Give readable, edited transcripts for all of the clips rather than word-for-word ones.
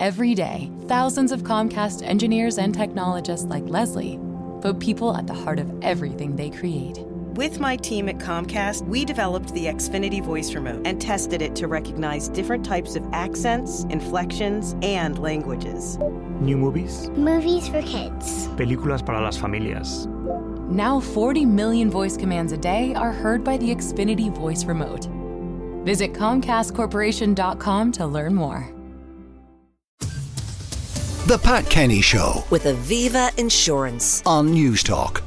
Every day, thousands of Comcast engineers and technologists like Leslie put people at the heart of everything they create. With my team at Comcast, we developed the Xfinity voice remote and tested it to recognize different types of accents, inflections, and languages. New movies. Movies for kids. Películas para las familias. Now 40 million voice commands a day are heard by the Xfinity voice remote. Visit ComcastCorporation.com to learn more. The Pat Kenny Show with Aviva Insurance on News Talk.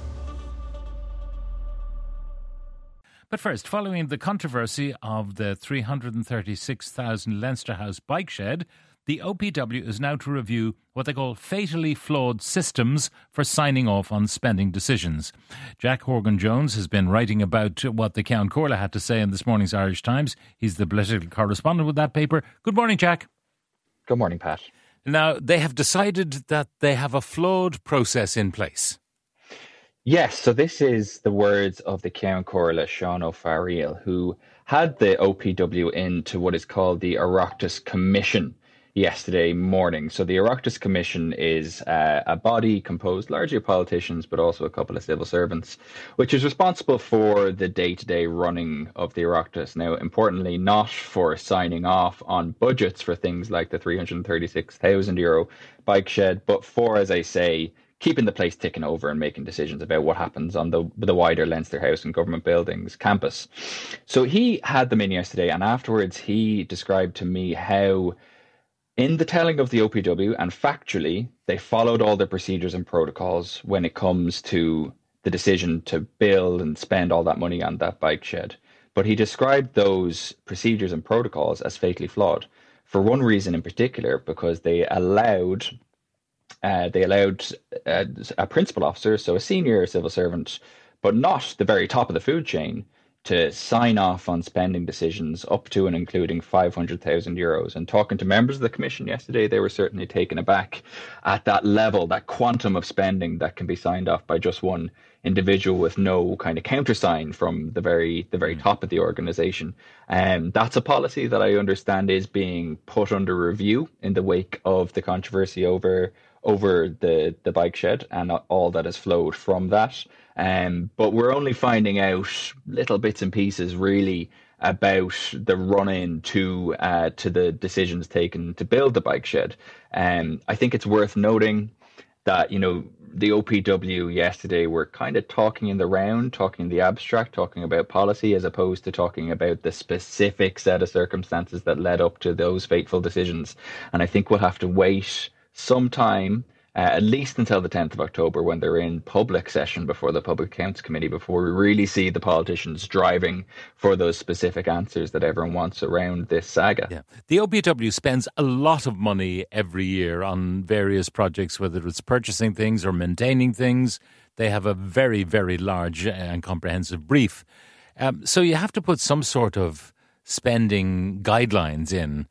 But first, following the controversy of the 336,000 Leinster House bike shed, the OPW is now to review what they call fatally flawed systems for signing off on spending decisions. Jack Horgan-Jones has been writing about what the Ceann Comhairle had to say in this morning's Irish Times. He's the political correspondent with that paper. Good morning, Jack. Good morning, Pat. Now, they have decided that they have a flawed process in place. Yes, so this is the words of the Ceann Comhairle, Sean O'Farrell, who had the OPW into what is called the Oireachtas Commission yesterday morning. So the Oireachtas Commission is a body composed largely of politicians, but also a couple of civil servants, which is responsible for the day-to-day running of the Oireachtas. Now, importantly, not for signing off on budgets for things like the €336,000 bike shed, but for, as I say, keeping the place ticking over and making decisions about what happens on the wider Leinster House and Government Buildings campus. So he had them in yesterday, and afterwards he described to me how, in the telling of the OPW and factually, they followed all the procedures and protocols when it comes to the decision to build and spend all that money on that bike shed. But he described those procedures and protocols as fatally flawed for one reason in particular, because they allowed a principal officer, so a senior civil servant, but not the very top of the food chain, to sign off on spending decisions up to and including €500,000. And talking to members of the Commission yesterday, they were certainly taken aback at that level, that quantum of spending that can be signed off by just one individual with no kind of countersign from the very top of the organisation. And that's a policy that I understand is being put under review in the wake of the controversy over the bike shed and all that has flowed from that. But we're only finding out little bits and pieces really about the run-in to the decisions taken to build the bike shed. I think it's worth noting that, the OPW yesterday were kind of talking in the round, talking in the abstract, talking about policy, as opposed to talking about the specific set of circumstances that led up to those fateful decisions. And I think we'll have to wait some time, at least until the 10th of October, when they're in public session before the Public Accounts Committee, before we really see the politicians driving for those specific answers that everyone wants around this saga. Yeah. The OPW spends a lot of money every year on various projects, whether it's purchasing things or maintaining things. They have a very, very large and comprehensive brief. So you have to put some sort of spending guidelines in.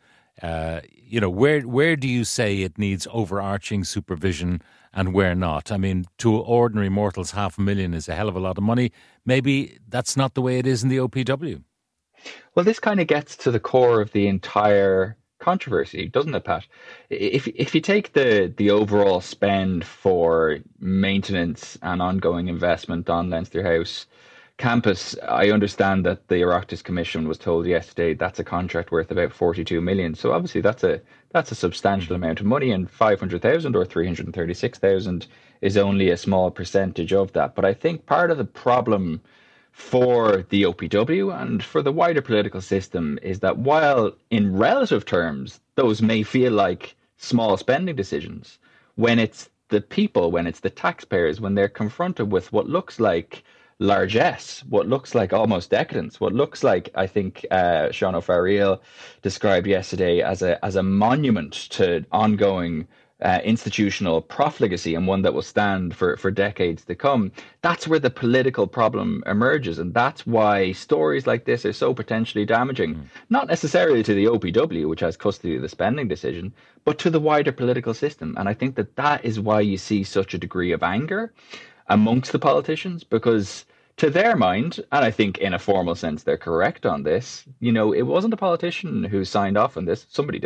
Where do you say it needs overarching supervision and where not? I mean, to ordinary mortals, $500,000 is a hell of a lot of money. Maybe that's not the way it is in the OPW. Well, this kind of gets to the core of the entire controversy, doesn't it, Pat? If you take the overall spend for maintenance and ongoing investment on Leinster House campus, I understand that the Oireachtas Commission was told yesterday that's a contract worth about 42 million. So obviously that's a substantial amount of money, and 500,000 or 336,000 is only a small percentage of that. But I think part of the problem for the OPW and for the wider political system is that while in relative terms those may feel like small spending decisions, when it's the people, when it's the taxpayers, when they're confronted with what looks like largesse, what looks like almost decadence, what looks like, I think Sean O'Farrell described yesterday as a monument to ongoing institutional profligacy, and one that will stand for decades to come. That's where the political problem emerges, and that's why stories like this are so potentially damaging, not necessarily to the OPW, which has custody of the spending decision, but to the wider political system. And I think that is why you see such a degree of anger amongst the politicians, because to their mind, and I think in a formal sense they're correct on this, it wasn't a politician who signed off on this, somebody did,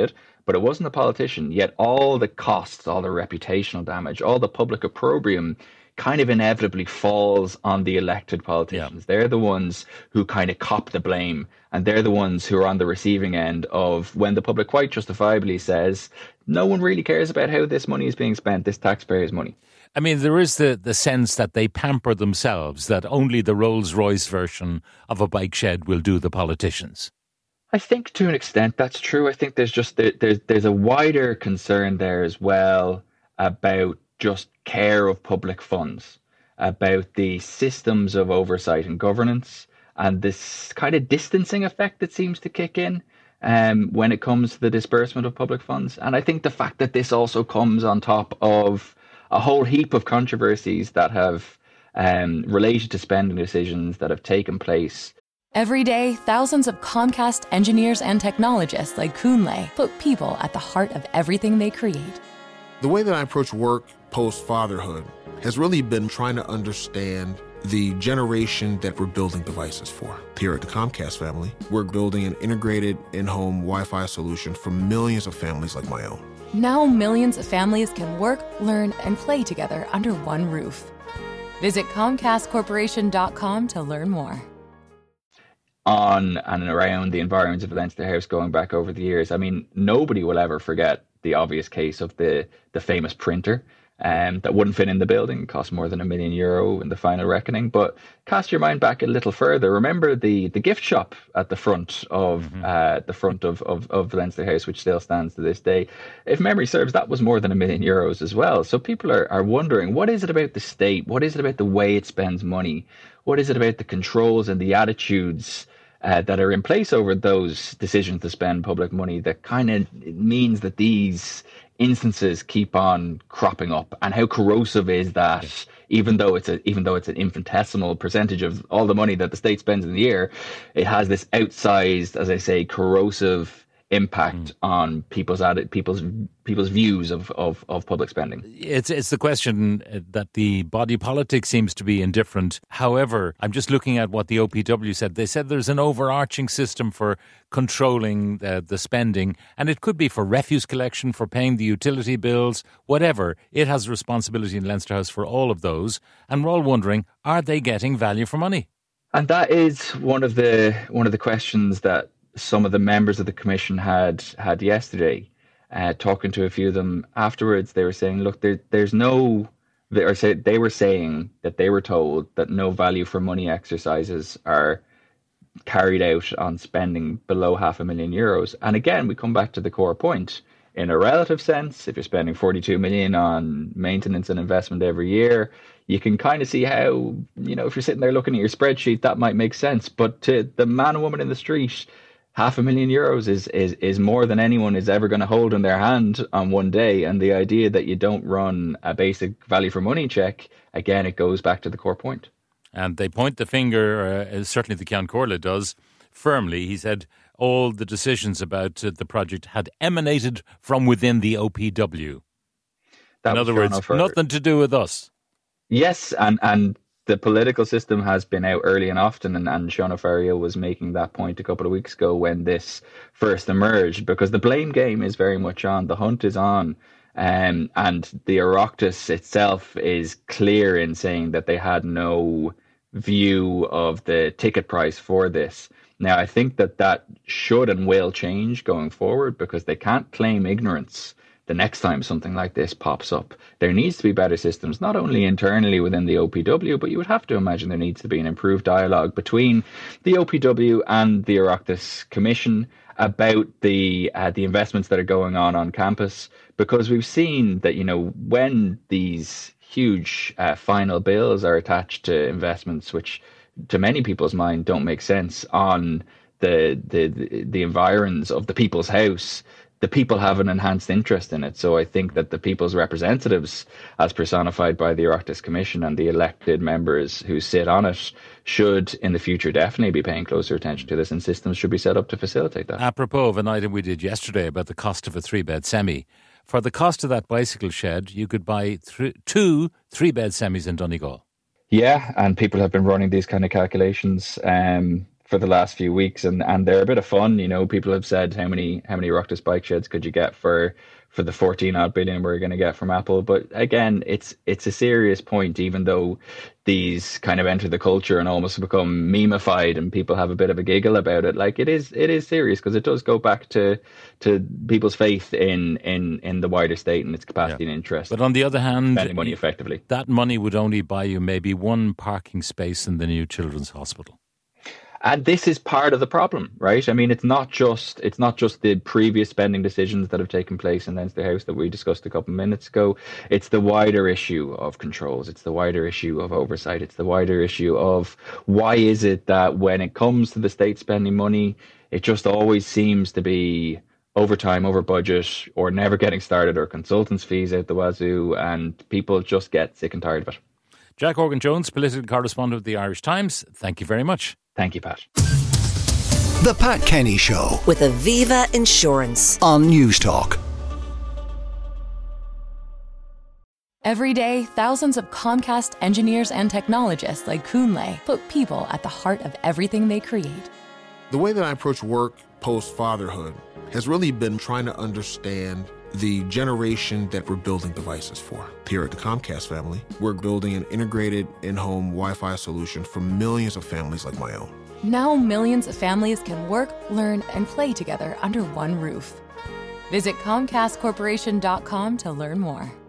but it wasn't the politician. Yet all the costs, all the reputational damage, all the public opprobrium kind of inevitably falls on the elected politicians. Yeah. They're the ones who kind of cop the blame, and they're the ones who are on the receiving end of when the public quite justifiably says, no one really cares about how this money is being spent, this taxpayers' money. I mean, there is the sense that they pamper themselves, that only the Rolls-Royce version of a bike shed will do the politicians. I think to an extent that's true. I think there's just there's a wider concern there as well about just care of public funds, about the systems of oversight and governance, and this kind of distancing effect that seems to kick in when it comes to the disbursement of public funds. And I think the fact that this also comes on top of a whole heap of controversies that have related to spending decisions that have taken place. Every day, thousands of Comcast engineers and technologists like Kun Lei put people at the heart of everything they create. The way that I approach work post-fatherhood has really been trying to understand the generation that we're building devices for. Here at the Comcast family, we're building an integrated in-home Wi-Fi solution for millions of families like my own. Now millions of families can work, learn, and play together under one roof. Visit ComcastCorporation.com to learn more. On and around the environs of Leinster House going back over the years, I mean, nobody will ever forget the obvious case of the famous printer that wouldn't fit in the building, cost more than €1 million in the final reckoning. But cast your mind back a little further. Remember the gift shop at the front of of Leinster House, which still stands to this day. If memory serves, that was more than €1 million as well. So people are wondering, what is it about the state? What is it about the way it spends money? What is it about the controls and the attitudes that are in place over those decisions to spend public money that kind of means that these instances keep on cropping up? And how corrosive is that? Even though it's an infinitesimal percentage of all the money that the state spends in the year, it has this outsized, as I say, corrosive impact on people's views of public spending. It's the question that the body politic seems to be indifferent. However, I'm just looking at what the OPW said. They said there's an overarching system for controlling the spending, and it could be for refuse collection, for paying the utility bills, whatever. It has responsibility in Leinster House for all of those, and we're all wondering, are they getting value for money? And that is one of the questions that some of the members of the commission had yesterday. Talking to a few of them afterwards, they were saying, look, they were saying that they were told that no value for money exercises are carried out on spending below €500,000. And again, we come back to the core point. In a relative sense, if you're spending 42 million on maintenance and investment every year, you can kind of see how, if you're sitting there looking at your spreadsheet, that might make sense. But to the man and woman in the street, €500,000 is more than anyone is ever going to hold in their hand on one day. And the idea that you don't run a basic value for money check, again, it goes back to the core point. And they point the finger, certainly the Ceann Comhairle does, firmly. He said all the decisions about the project had emanated from within the OPW. In other words, nothing to do with us. Yes, and the political system has been out early and often, and Sean O'Farrill was making that point a couple of weeks ago when this first emerged, because the blame game is very much on. The hunt is on. And the Oireachtas itself is clear in saying that they had no view of the ticket price for this. Now, I think that should and will change going forward, because they can't claim ignorance the next time something like this pops up. There needs to be better systems, not only internally within the OPW, but you would have to imagine there needs to be an improved dialogue between the OPW and the Oireachtas Commission about the investments that are going on campus, because we've seen that, when these huge final bills are attached to investments which to many people's mind don't make sense on the environs of the people's house, the people have an enhanced interest in it. So I think that the people's representatives, as personified by the Oireachtas Commission and the elected members who sit on it, should in the future definitely be paying closer attention to this, and systems should be set up to facilitate that. Apropos of an item we did yesterday about the cost of a 3-bed semi, for the cost of that bicycle shed, you could buy 2 3-bed semis in Donegal. Yeah, and people have been running these kind of calculations for the last few weeks, and they're a bit of fun. People have said how many Oireachtas bike sheds could you get for the 14 odd billion we're going to get from Apple. But again, it's a serious point, even though these kind of enter the culture and almost become memeified and people have a bit of a giggle about it. Like it is serious, because it does go back to people's faith in the wider state and its capacity and interest. But on the other hand, spending money effectively, that money would only buy you maybe one parking space in the new children's hospital. And this is part of the problem, right? I mean, it's not just the previous spending decisions that have taken place in Leinster House that we discussed a couple of minutes ago. It's the wider issue of controls. It's the wider issue of oversight. It's the wider issue of why is it that when it comes to the state spending money, it just always seems to be over time, over budget, or never getting started, or consultants' fees out the wazoo, and people just get sick and tired of it. Jack Horgan-Jones, political correspondent of the Irish Times, thank you very much. Thank you, Pat. The Pat Kenny Show with Aviva Insurance on News Talk. Every day, thousands of Comcast engineers and technologists like Kun Lay put people at the heart of everything they create. The way that I approach work post-fatherhood has really been trying to understand the generation that we're building devices for. Here at the Comcast family, we're building an integrated in-home Wi-Fi solution for millions of families like my own. Now millions of families can work, learn, and play together under one roof. Visit ComcastCorporation.com to learn more.